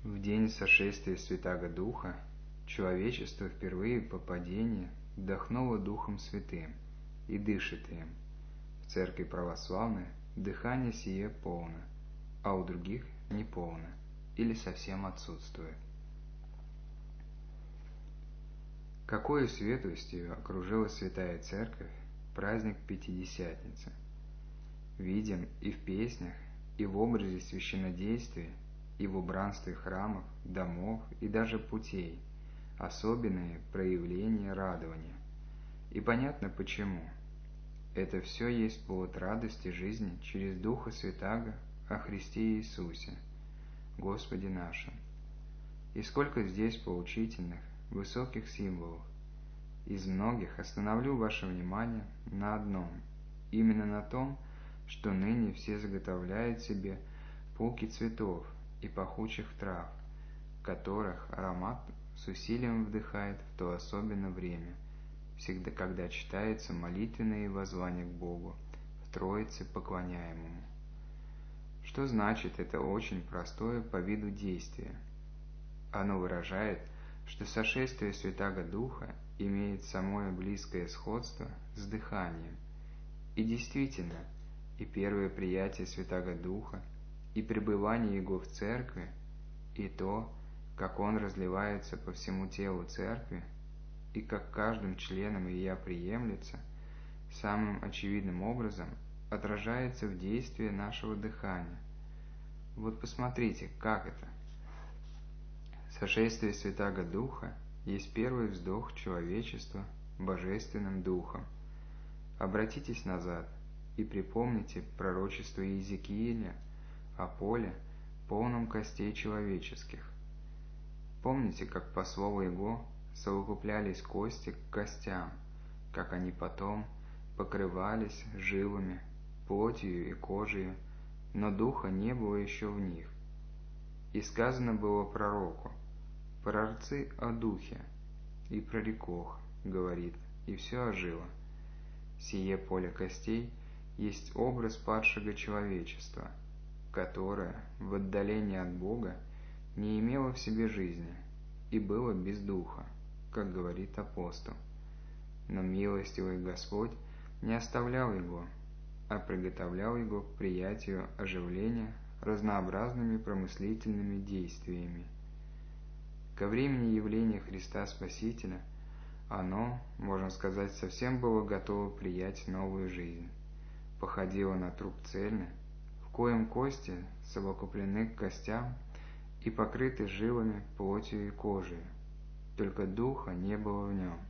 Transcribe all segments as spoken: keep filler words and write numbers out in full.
В день сошествия Святаго Духа человечество впервые по падению вдохнуло Духом Святым и дышит им. В Церкви Православной дыхание сие полно, а у других не полно или совсем отсутствует. Какою светлостью окружила Святая Церковь праздник Пятидесятницы! Видим и в песнях, и в образе священнодействия, и в убранстве храмов, домов и даже путей особенные проявления радования. И понятно почему. Это все есть плод радости жизни через Духа Святаго о Христе Иисусе, Господе нашем. И сколько здесь поучительных, высоких символов. Из многих остановлю ваше внимание на одном, именно на том, что ныне все заготовляют себе полки цветов и пахучих трав, которых аромат с усилием вдыхает в то особенное время, всегда когда читается молитвенное воззвание к Богу, в Троице поклоняемому. Что значит это очень простое по виду действие? Оно выражает, что сошествие Святаго Духа имеет самое близкое сходство с дыханием. И действительно, и первое приятие Святаго Духа, и пребывание Его в Церкви, и то, как Он разливается по всему телу Церкви, и как каждым членом ее приемлется, самым очевидным образом отражается в действии нашего дыхания. Вот посмотрите, как это. Сошествие Святаго Духа есть первый вздох человечества Божественным Духом. Обратитесь назад и припомните пророчество Иезекииля о поле, полном костей человеческих. Помните, как по слову Его совокуплялись кости к костям, как они потом покрывались жилами, плотью и кожей, но духа не было еще в них. И сказано было пророку: «Прорцы о духе», и прорекох, говорит, и все ожило. Сие поле костей есть образ падшего человечества, которое в отдалении от Бога не имело в себе жизни и было без духа, как говорит апостол. Но милостивый Господь не оставлял его, а приготовлял его к приятию оживления разнообразными промыслительными действиями. Ко времени явления Христа Спасителя оно, можно сказать, совсем было готово принять новую жизнь, походило на труп цельный, в коем кости совокуплены к костям и покрыты жилами, плотью и кожей, только духа не было в нем.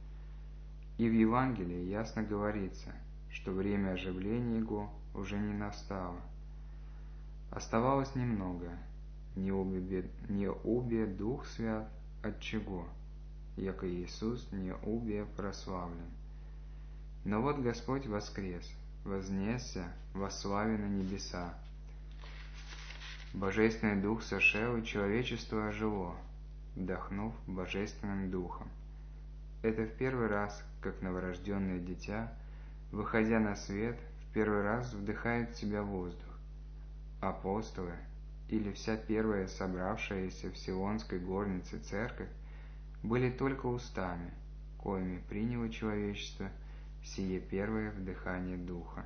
И в Евангелии ясно говорится, что время оживления его уже не настало. Оставалось немного, не убе, не убе Дух Свят от чего, яко Иисус не убе прославлен. Но вот Господь воскрес, вознесся во славе на небеса. Божественный Дух сошел, и человечество ожило, вдохнув Божественным Духом. Это в первый раз, как новорожденное дитя, выходя на свет, в первый раз вдыхает в себя воздух. Апостолы, или вся первая собравшаяся в Сионской горнице церковь, были только устами, коими приняло человечество сие первое вдыхание Духа.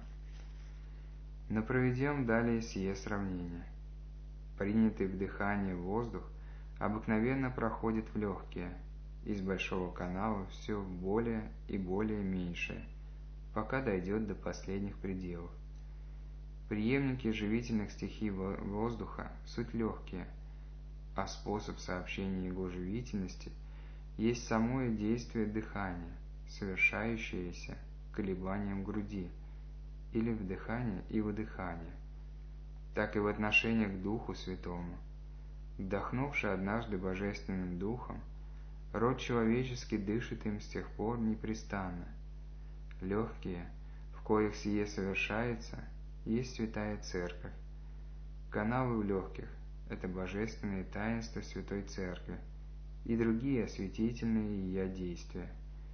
Но проведем далее сие сравнение. Принятый вдыхание воздух обыкновенно проходит в легкие, из большого канала все более и более меньшее, пока дойдет до последних пределов. Преемники живительных стихий воздуха суть легкие, а способ сообщения его живительности есть самое действие дыхания, совершающееся колебанием груди, или вдыхание и выдыхание. Так и в отношении к Духу Святому. Вдохнувший однажды Божественным Духом, род человеческий дышит им с тех пор непрестанно. Легкие, в коих сие совершается, есть Святая Церковь. Каналы в легких – это божественные таинства Святой Церкви и другие осветительные ее действия.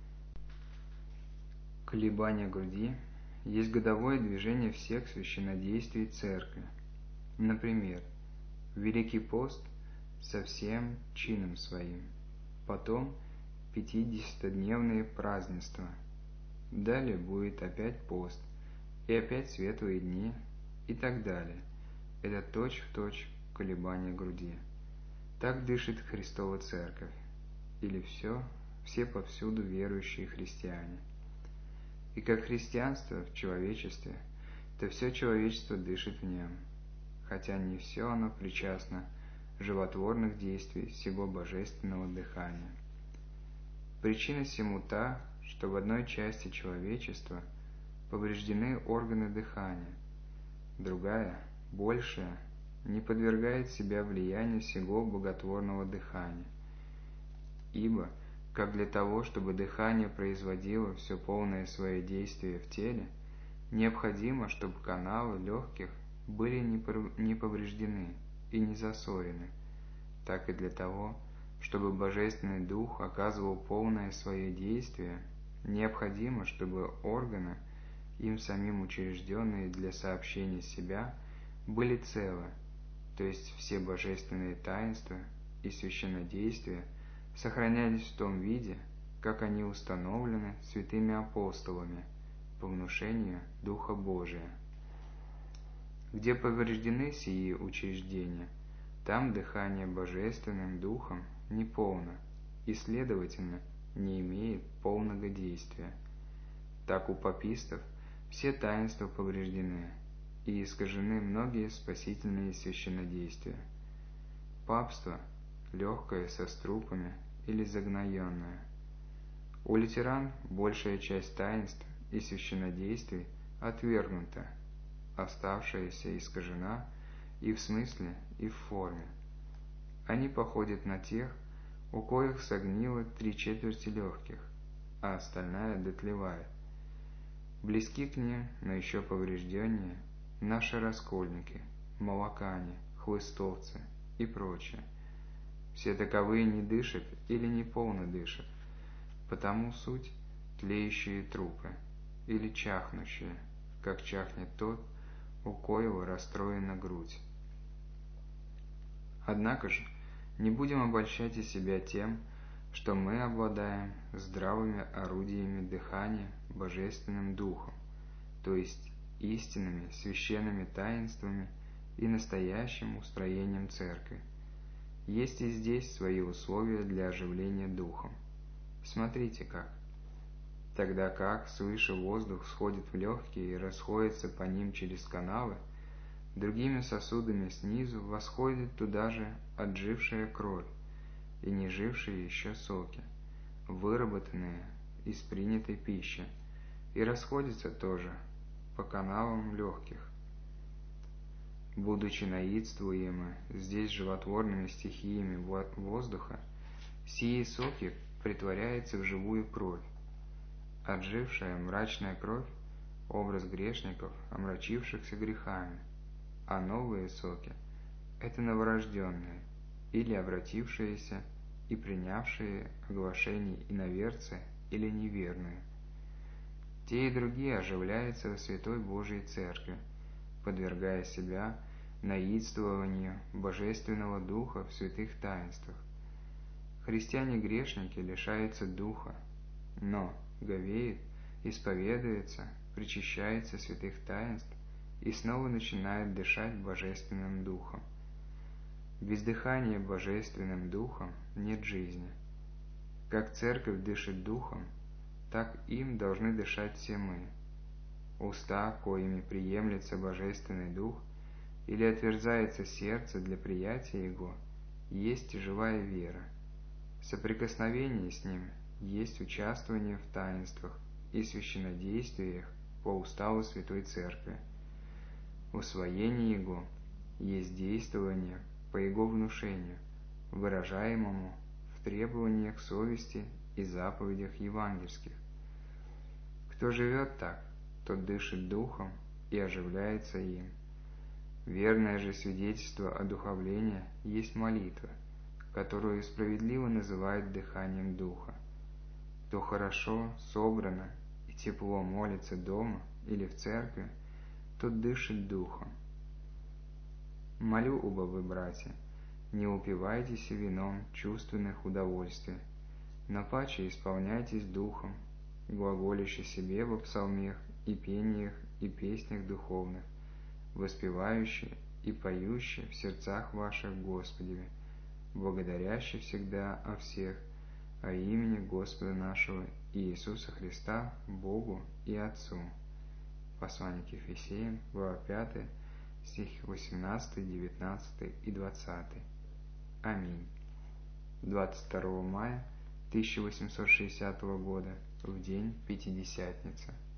Колебание груди есть годовое движение всех священнодействий Церкви. Например, в Великий пост со всем чином своим. Потом пятидесятидневные празднества. Далее будет опять пост, и опять светлые дни, и так далее. Это точь-в-точь колебание груди. Так дышит Христова Церковь, или все, все повсюду верующие христиане. И как христианство в человечестве, то все человечество дышит в нем, хотя не все оно причастно животворных действий всего божественного дыхания. Причина сему та, что в одной части человечества повреждены органы дыхания, другая, большая, не подвергает себя влиянию сего боготворного дыхания. Ибо, как для того, чтобы дыхание производило все полное свое действие в теле, необходимо, чтобы каналы легких были не повреждены и не засорены, так и для того, чтобы Божественный Дух оказывал полное свое действие, необходимо, чтобы органы, им самим учрежденные для сообщения себя, были целы, то есть все божественные таинства и священнодействия сохранялись в том виде, как они установлены святыми апостолами по внушению Духа Божия. Где повреждены сии учреждения, там дыхание Божественным Духом неполно и, следовательно, не имеет полного действия. Так у папистов все таинства повреждены и искажены многие спасительные священнодействия. Папство – легкое со струпами или загноенное. У лютеран большая часть таинств и священнодействий отвергнута, оставшаяся искажена и в смысле, и в форме. Они походят на тех, у коих согнило три четверти легких, а остальная дотлевает. Близки к ним, но еще поврежденнее, наши раскольники, молокане, хлыстовцы и прочее. Все таковые не дышат или не полно дышат, потому суть тлеющие трупы или чахнущие, как чахнет тот, у коего расстроена грудь. Однако же не будем обольщать и себя тем, что мы обладаем здравыми орудиями дыхания Божественным Духом, то есть истинными священными таинствами и настоящим устроением Церкви. Есть и здесь свои условия для оживления Духом. Смотрите как. Тогда как свыше воздух сходит в легкие и расходится по ним через каналы, другими сосудами снизу восходит туда же отжившая кровь и не жившие еще соки, выработанные из принятой пищи, и расходятся тоже по каналам легких. Будучи наидствуемы здесь животворными стихиями воздуха, сии соки претворяются в живую кровь. Отжившая мрачная кровь – образ грешников, омрачившихся грехами, а новые соки – это новорожденные или обратившиеся и принявшие оглашение иноверцы или неверные. Те и другие оживляются во Святой Божией Церкви, подвергая себя наидствованию Божественного Духа в святых таинствах. Христиане-грешники лишаются Духа, но говеют, исповедуются, причащаются святых таинств и снова начинают дышать Божественным Духом. Без дыхания Божественным Духом нет жизни. Как Церковь дышит Духом, так им должны дышать все мы. Уста, коими приемлется Божественный Дух, или отверзается сердце для приятия Его, есть живая вера. Соприкосновение с Ним есть участвование в таинствах и священнодействиях по уставу Святой Церкви. Усвоение Его есть действование по Его внушению, выражаемому в требованиях совести и заповедях евангельских. Кто живет так, тот дышит Духом и оживляется им. Верное же свидетельство одуховления есть молитва, которую справедливо называют дыханием Духа. Кто хорошо, собрано и тепло молится дома или в церкви, тот дышит Духом. Молю, оба вы, братья, Не упивайтесь вином чувственных удовольствий, но паче исполняйтесь духом, глаголище себе во псалмех и пениях и песнях духовных, воспевающие и поющие в сердцах ваших Господеве, благодарящие всегда о всех, о имени Господа нашего Иисуса Христа, Богу и Отцу. Послание к Ефесеям, глава пятая, стихи восемнадцатый, девятнадцатый и двадцатый. Аминь. двадцать второго мая тысяча восемьсот шестидесятого года, в день Пятидесятницы.